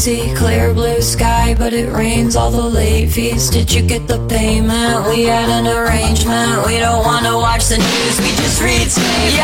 hazy, clear blue sky, but it rains all the late fees. Did you get the payment? We had an arrangement. We don't wanna watch the news, we just read tape.